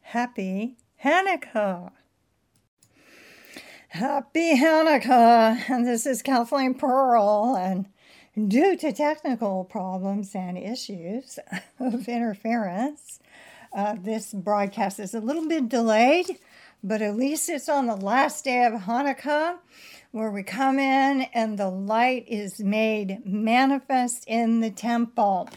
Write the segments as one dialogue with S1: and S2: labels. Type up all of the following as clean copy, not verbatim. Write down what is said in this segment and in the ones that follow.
S1: Happy Hanukkah! Happy Hanukkah! And this is Kathleen Pearl, and due to technical problems and issues of interference, this broadcast is a little bit delayed, but at least it's on the last day of Hanukkah, where we come in and the light is made manifest in the temple.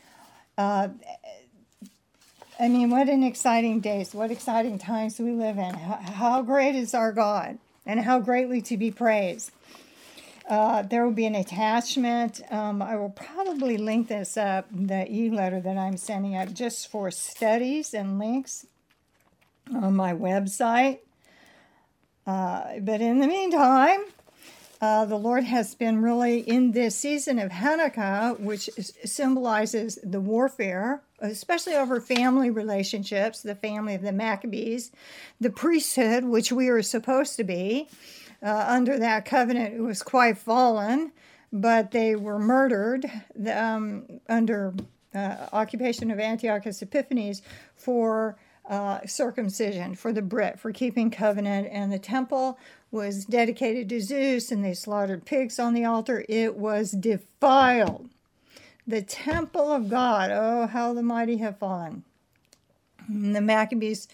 S1: What an exciting days, what exciting times we live in. How great is our God, and how greatly to be praised. There will be an attachment. I will probably link this up, the e-letter that I'm sending out, just for studies and links on my website. But in the meantime, the Lord has been really in this season of Hanukkah, which symbolizes the warfare, especially over family relationships, the family of the Maccabees, the priesthood, which we are supposed to be. Under that covenant, it was quite fallen, but they were murdered under occupation of Antiochus Epiphanes for circumcision, for the Brit, for keeping covenant, and the temple was dedicated to Zeus, and they slaughtered pigs on the altar. It was defiled. The temple of God, oh, how the mighty have fallen. And the Maccabees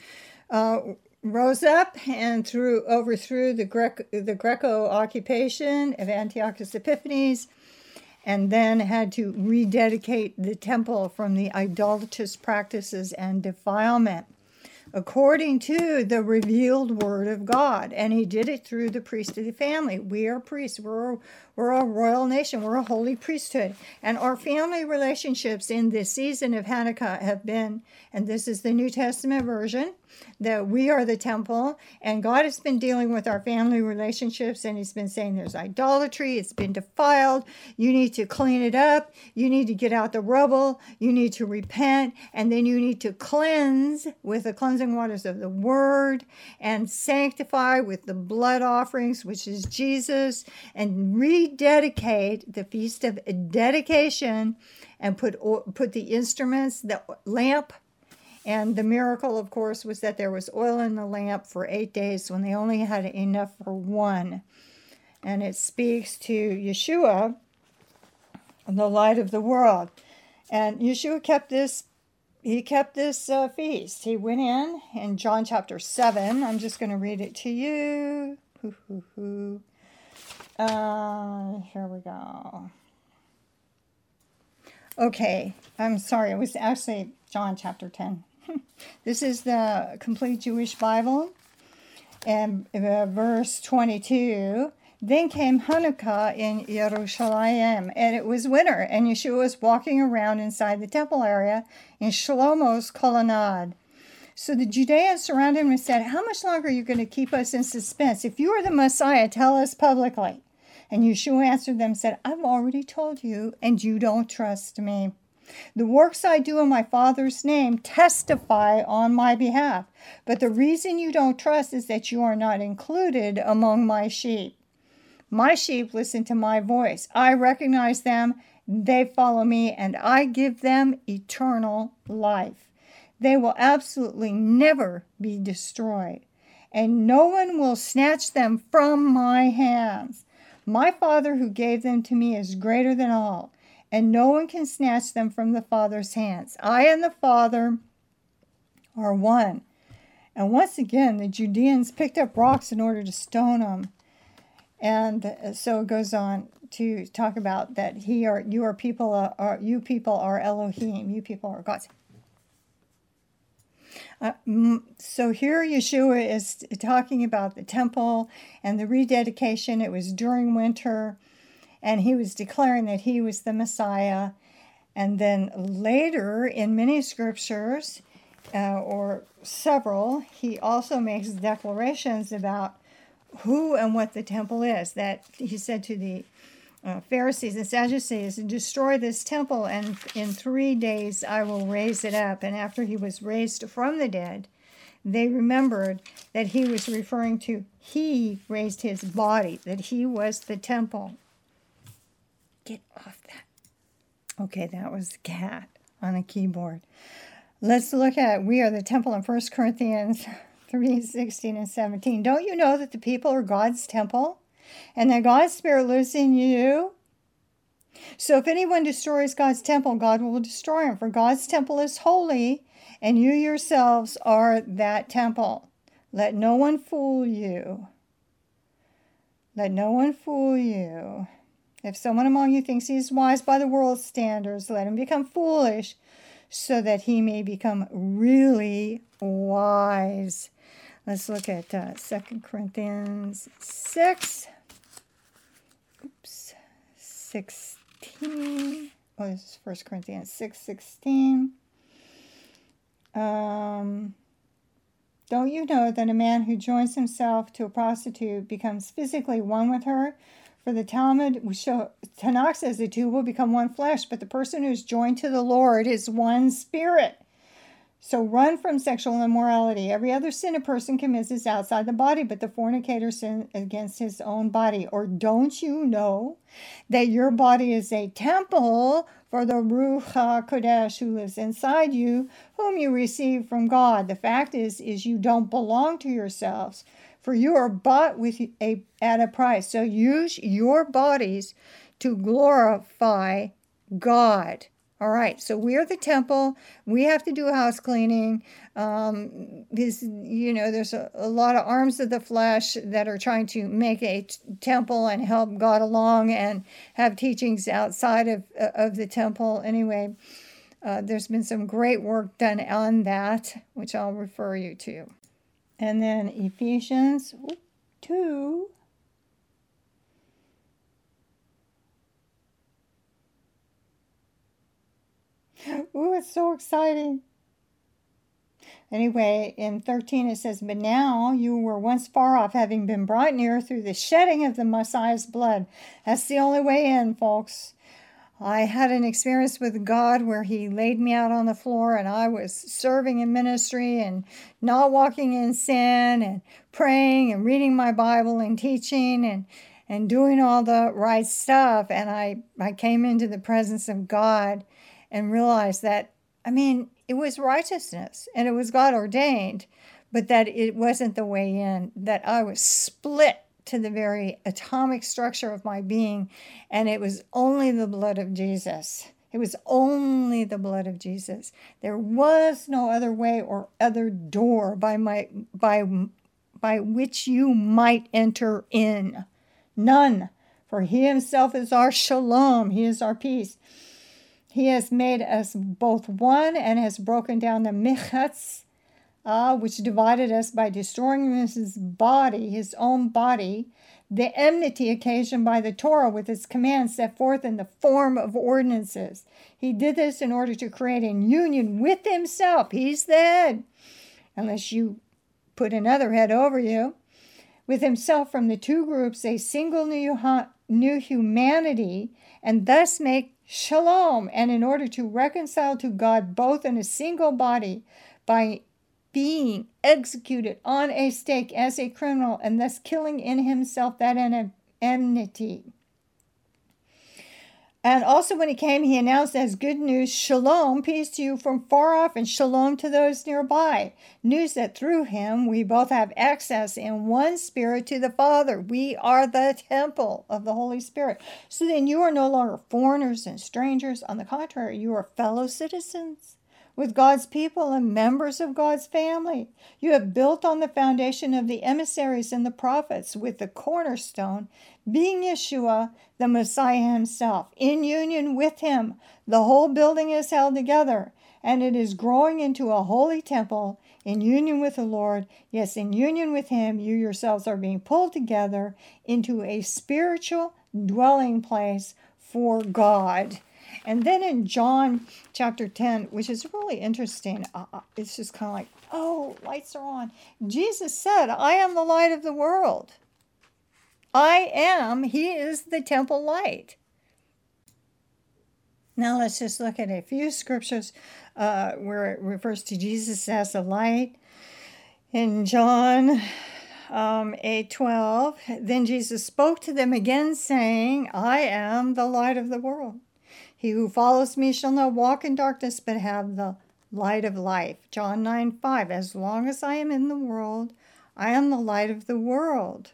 S1: rose up and overthrew the Greco occupation of Antiochus Epiphanes, and then had to rededicate the temple from the idolatrous practices and defilement, according to the revealed word of God. And he did it through the priesthood family. We are priests. We're a royal nation. We're a holy priesthood. And our family relationships in this season of Hanukkah have been, and this is the New Testament version, that we are the temple, and God has been dealing with our family relationships, and he's been saying there's idolatry, it's been defiled, you need to clean it up, you need to get out the rubble, you need to repent, and then you need to cleanse with the cleansing waters of the word, and sanctify with the blood offerings, which is Jesus, and rededicate the feast of dedication, and put the instruments, the lamp. And the miracle, of course, was that there was oil in the lamp for 8 days when they only had enough for one. And it speaks to Yeshua, the light of the world. And Yeshua kept this feast. He went in John chapter 7. I'm just going to read it to you. Here we go. Okay, I'm sorry. It was actually John chapter 10. This is the Complete Jewish Bible, and verse 22. Then came Hanukkah in Yerushalayim, and it was winter, and Yeshua was walking around inside the temple area in Shlomo's colonnade. So the Judeans surrounded him and said, "How much longer are you going to keep us in suspense? If you are the Messiah, tell us publicly." And Yeshua answered them and said, "I've already told you, and you don't trust me. The works I do in my Father's name testify on my behalf. But the reason you don't trust is that you are not included among my sheep. My sheep listen to my voice. I recognize them, they follow me, and I give them eternal life. They will absolutely never be destroyed, and no one will snatch them from my hands. My Father who gave them to me is greater than all, and no one can snatch them from the Father's hands. I and the Father are one." And once again, the Judeans picked up rocks in order to stone him. And so it goes on to talk about that you people are Elohim, you people are gods. So here Yeshua is talking about the temple and the rededication. It was during winter, and he was declaring that he was the Messiah. And then later in many scriptures, or several, he also makes declarations about who and what the temple is. That he said to the Pharisees and Sadducees, "Destroy this temple, and in 3 days I will raise it up." And after he was raised from the dead, they remembered that he was referring to he raised his body, that he was the temple. Get off that. Okay, that was the cat on a keyboard. Let's look at, we are the temple in 1 Corinthians 3:16 and 17. Don't you know that the people are God's temple and that God's Spirit lives in you? So if anyone destroys God's temple, God will destroy him. For God's temple is holy, and you yourselves are that temple. Let no one fool you. Let no one fool you. If someone among you thinks he is wise by the world's standards, let him become foolish, so that he may become really wise. Let's look at 2 Corinthians 6. 16. Oh, this is 1 Corinthians 6:16. Don't you know that a man who joins himself to a prostitute becomes physically one with her? For the Tanakh says the two will become one flesh, but the person who is joined to the Lord is one spirit. So run from sexual immorality. Every other sin a person commits is outside the body, but the fornicator sins against his own body. Or don't you know that your body is a temple for the Ruach HaKodesh who lives inside you, whom you receive from God? The fact is you don't belong to yourselves, for you are bought at a price. So use your bodies to glorify God. All right, so we are the temple. We have to do house cleaning. There's a lot of arms of the flesh that are trying to make a temple and help God along and have teachings outside of the temple. Anyway, there's been some great work done on that, which I'll refer you to. And then Ephesians 2. Ooh, it's so exciting. Anyway, in 13 it says, but now you were once far off, having been brought near through the shedding of the Messiah's blood. That's the only way in, folks. I had an experience with God where he laid me out on the floor and I was serving in ministry and not walking in sin and praying and reading my Bible and teaching and doing all the right stuff. And I came into the presence of God and realized that, it was righteousness and it was God ordained, but that it wasn't the way in, that I was split to the very atomic structure of my being, and it was only the blood of Jesus. It was only the blood of Jesus. There was no other way or other door by which you might enter in. None. For he himself is our shalom. He is our peace. He has made us both one and has broken down the mechatz, which divided us by destroying his body, his own body, the enmity occasioned by the Torah with its commands set forth in the form of ordinances. He did this in order to create a union with himself. He's the head, unless you put another head over you. With himself from the two groups, a single new humanity, and thus make shalom, and in order to reconcile to God both in a single body by being executed on a stake as a criminal and thus killing in himself that enmity. And also when he came, he announced as good news, shalom, peace to you from far off, and shalom to those nearby. News that through him we both have access in one spirit to the Father. We are the temple of the Holy Spirit. So then you are no longer foreigners and strangers. On the contrary, you are fellow citizens with God's people and members of God's family. You have built on the foundation of the emissaries and the prophets, with the cornerstone being Yeshua, the Messiah himself. In union with him, the whole building is held together, and it is growing into a holy temple in union with the Lord. Yes, in union with him, you yourselves are being pulled together into a spiritual dwelling place for God. And then in John chapter 10, which is really interesting, it's just kind of like, oh, lights are on. Jesus said, I am the light of the world. He is the temple light. Now let's just look at a few scriptures where it refers to Jesus as the light. In John 8:12, then Jesus spoke to them again, saying, I am the light of the world. He who follows me shall not walk in darkness, but have the light of life. John 9:5, as long as I am in the world, I am the light of the world.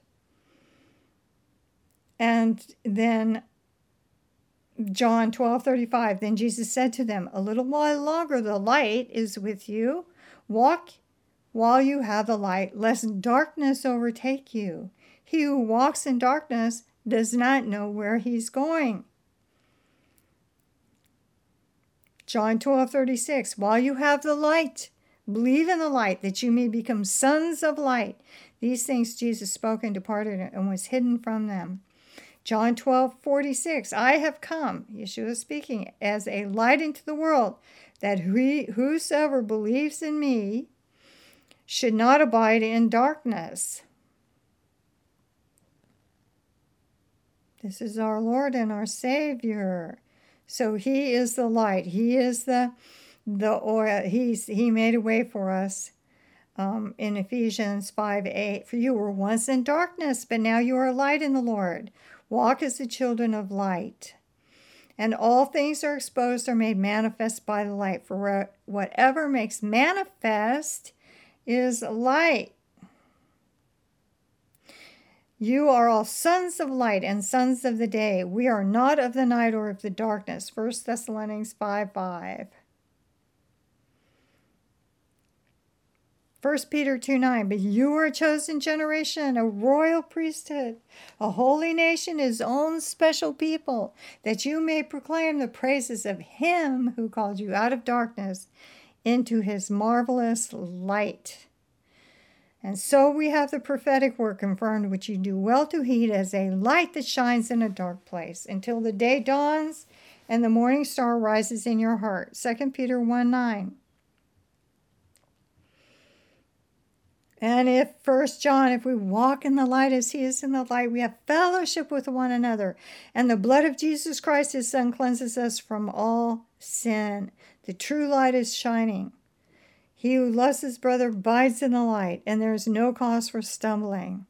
S1: And then John 12:35, then Jesus said to them, a little while longer the light is with you. Walk while you have the light, lest darkness overtake you. He who walks in darkness does not know where he's going. John 12:36, while you have the light, believe in the light, that you may become sons of light. These things Jesus spoke and departed and was hidden from them. John 12:46, I have come, Yeshua speaking, as a light into the world, that whosoever believes in me should not abide in darkness. This is our Lord and our Savior. So he is the light. He is the oil. He made a way for us. In Ephesians 5:8, for you were once in darkness, but now you are light in the Lord. Walk as the children of light. And all things are exposed or made manifest by the light. For whatever makes manifest is light. You are all sons of light and sons of the day. We are not of the night or of the darkness. 1 Thessalonians 5:5. 1 Peter 2:9, but you are a chosen generation, a royal priesthood, a holy nation, his own special people, that you may proclaim the praises of him who called you out of darkness into his marvelous light. And so we have the prophetic word confirmed, which you do well to heed, as a light that shines in a dark place, until the day dawns and the morning star rises in your heart. 2 Peter 1:9. And if 1 John, if we walk in the light as he is in the light, we have fellowship with one another. And the blood of Jesus Christ, his son, cleanses us from all sin. The true light is shining. He who loves his brother abides in the light, and there is no cause for stumbling.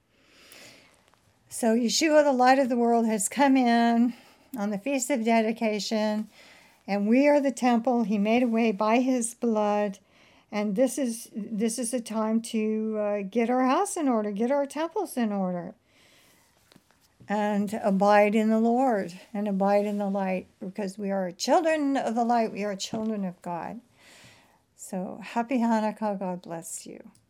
S1: So Yeshua, the light of the world, has come in on the Feast of Dedication, and we are the temple. He made a way by his blood. And this is a time to get our house in order, get our temples in order, and abide in the Lord and abide in the light, because we are children of the light. We are children of God. So happy Hanukkah. God bless you.